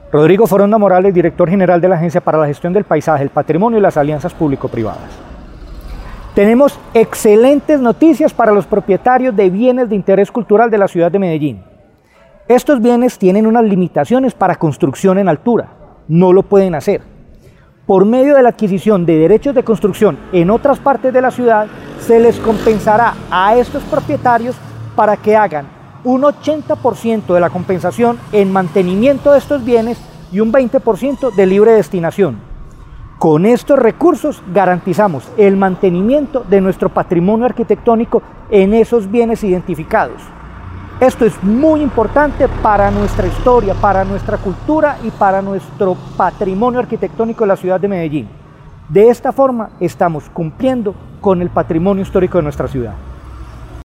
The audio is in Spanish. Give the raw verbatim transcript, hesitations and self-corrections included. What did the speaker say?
Rodrigo Foronda Morales, director general de la Agencia para la Gestión del Paisaje, el Patrimonio y las Alianzas Público-Privadas. Tenemos excelentes noticias para los propietarios de bienes de interés cultural de la ciudad de Medellín. Estos bienes tienen unas limitaciones para construcción en altura, no lo pueden hacer. Por medio de la adquisición de derechos de construcción en otras partes de la ciudad, se les compensará a estos propietarios para que hagan un ochenta por ciento de la compensación en mantenimiento de estos bienes y un veinte por ciento de libre destinación. Con estos recursos garantizamos el mantenimiento de nuestro patrimonio arquitectónico en esos bienes identificados. Esto es muy importante para nuestra historia, para nuestra cultura y para nuestro patrimonio arquitectónico de la ciudad de Medellín. De esta forma estamos cumpliendo con el patrimonio histórico de nuestra ciudad.